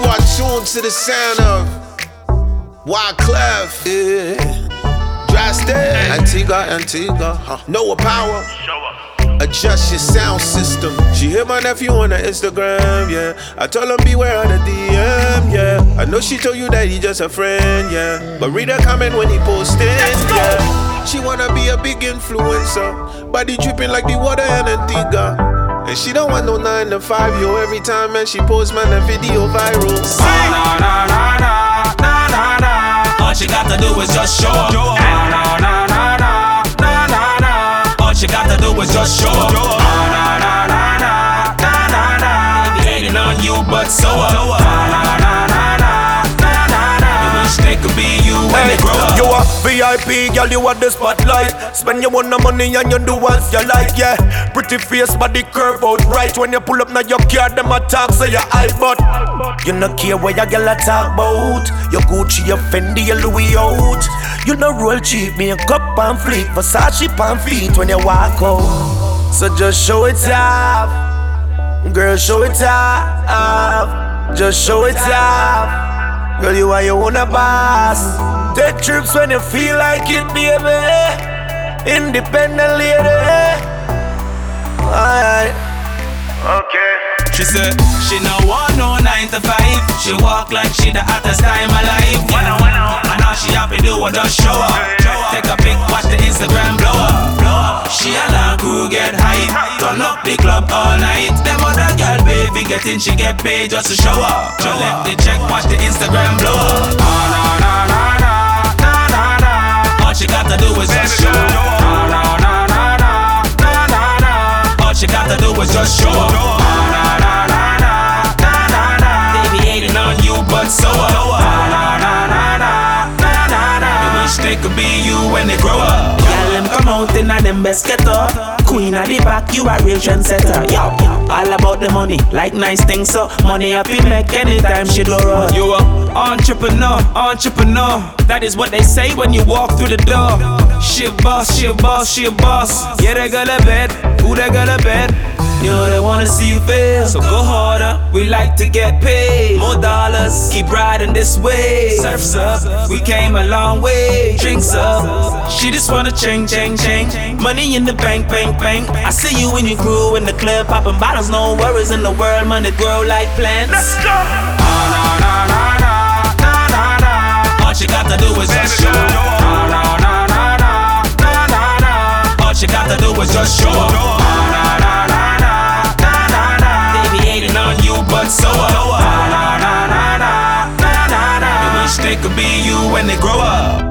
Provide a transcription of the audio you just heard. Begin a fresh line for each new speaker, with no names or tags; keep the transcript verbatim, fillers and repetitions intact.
are tuned to the sound of Wyclef, yeah. Drastic, Antigua, Antigua, huh. Noah Power. Adjust your sound system. She hit my nephew on the Instagram, yeah. I told him beware of the D M, yeah. I know she told you that he just a friend, yeah. But read her comment when he posted, yeah. She wanna be a big influencer, body dripping like the water in Antigua. And she don't want no nine to five, yo. Every time man she posts, man, the video viral.
Oh, nah, nah, nah, nah, nah, nah, nah. All she got to do is just show up. Oh, nah, nah, nah, nah, nah, nah, nah. All she got to do is just show up. Oh, nah, nah, nah, nah, nah, nah, nah. They be hating on you, but so up. Oh, nah, nah, nah, nah, nah, nah, nah. You wish they could be you when they grow up.
You a V I P, girl, you want the spotlight. Spend your own money and you do what you like, yeah. Pretty face, body curve out right. When you pull up now your car, them a talk, say you high, but you no care what your girl a talk about. Your Gucci, your Fendi, your Louis out. You no roll cheap, me a cup and fleet, Versace pan feet when you walk out. So just show it off, girl, show it off. Just show it off, girl, you are your own boss. Take trips when you feel like it, baby. Independent lady. Alright. Okay.
She said she no want no nine to five. She walk like she the hottest time alive. Yeah. And all she have to do is just show up. Take a pic, watch the Instagram blow up. She a long crew get hype. Turn up the club all night. Them other girl baby getting she get paid just to show up. Just left the check, watch the Instagram blow up. Oh, nah, nah, nah, nah, nah, nah, nah. All she got to do is just show up. Oh, nah, nah, nah, nah, nah, nah, nah. All she got to do is just show up. Oh, nah, nah, nah, nah, nah, nah, nah. They be hating on you, but so up. Oh, nah, nah, nah, nah, nah, nah, nah. You wish they could be you when they grow up.
Y'all them come out in a them best getter. Queen at the back, you a real trendsetter. Yo, all about the money, like nice things. So money up in make anytime she do run.
You a entrepreneur, entrepreneur. That is what they say when you walk through the door. She a boss, she a boss, she a boss. Yeah, they got a bed, who they got a bed? You know they wanna see you fail, so go harder. We like to get paid, more dollars. Keep riding this way. Surfs up, we came a long way. Drinks up, she just wanna ching, ching, ching. Money in the bank, bank, bank. I see you and your crew in the club popping bottles. No worries in the world, money grow like plants. Let's go. Oh, nah, nah, nah, nah, nah, nah, nah. All she got to do is just show up. Oh, nah, nah, nah, nah, nah, nah, nah. All she got to do is just show up. Oh, nah, nah, nah. But so up. Oh, nah, nah, nah, nah, nah, nah, nah. You wish they could be you when they grow up.